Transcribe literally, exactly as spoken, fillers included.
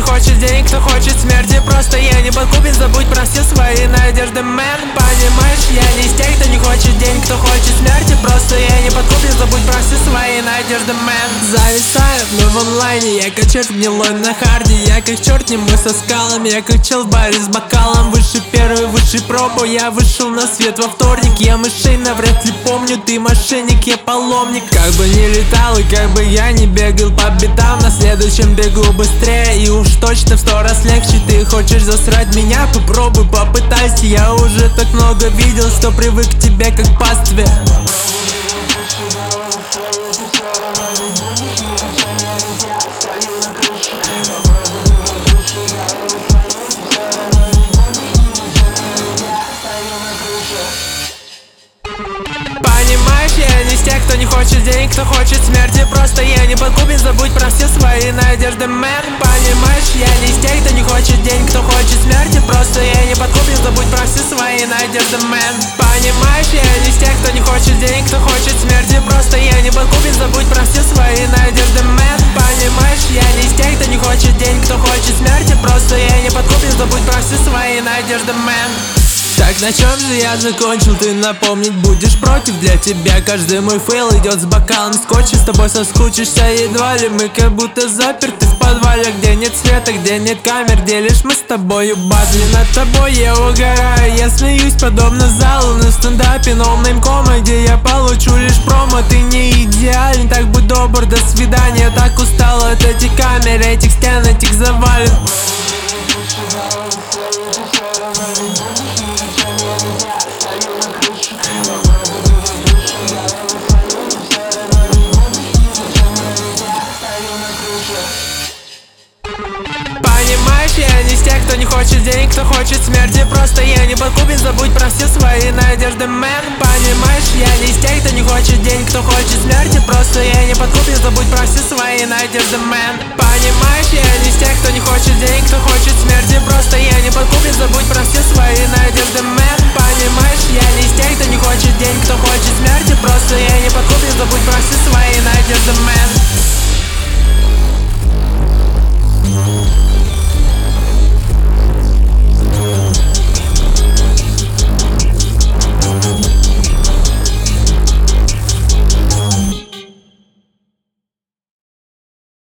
хочет денег, кто хочет смерти. Просто я не подкупен, забудь про все свои надежды, мэн. Понимаешь, я не из тех, кто не хочет денег, кто хочет смерти. Просто я не подкупен, забудь про все свои надежды, мэн. Зависаю вновь в онлайне, я как черт гнилой на харде. Я как черт немой со скалами, я как чел в баре с бокалом. Выше первый, выше пробу, я вышел на свет во вторник. Я мышей навряд ли помню, ты мошенник, я паломник. Как бы не летал и как бы я не бегал по битам, на следующем бегу быстрее и уж точно в сто раз легче. Ты хочешь засрать меня? Попробуй, попытайся. Я уже так много видел, что привык к тебе как к пастве. Понимаешь, я не из тех, кто не хочет денег, кто хочет смерти. Просто я не подкупен, забудь про все свои надежды, мэн. Понимаешь, я не из тех, кто не хочет денег, кто хочет смерти. Просто я не подкупен, забудь про все свои надежды, мэн. Понимаешь, я не из тех, кто не хочет денег, кто хочет смерти. Просто я не подкупен, забудь про все свои надежды, мэн. Понимаешь, я не из тех, кто не хочет денег, кто хочет смерти. Просто я не подкупен, забудь про все свои надежды, мэн. Так на чем же я закончил, ты напомнить будешь против? Для тебя каждый мой фейл идет с бокалом скотча. С тобой соскучишься едва ли, мы как будто заперты в подвале, где нет света, где нет камер, где лишь мы с тобою батли. Над тобой я угораю, я смеюсь подобно залу на стендапе, ноунейм кома, где я получу лишь промо. Ты не идеален, так будь добр, до свидания. Я так устал от этих камер, этих стен, этих завален. Понимаешь, я не из тех, кто не хочет денег, кто хочет смерти. Просто я не подкупен, забудь про все свои надежды, мэн. Понимаешь, я не из тех, кто не хочет денег, кто хочет смерти. Просто я не подкупен, забудь про все свои надежды, мэн. Понимаешь, я не из тех, кто не хочет денег, кто хочет смерти. Просто я не подкупен, забудь про все свои надежды, мэн. Понимаешь, я не из тех, кто не хочет денег, кто хочет смерти. Просто я не подкупен, забудь про все свои надежды, мэн.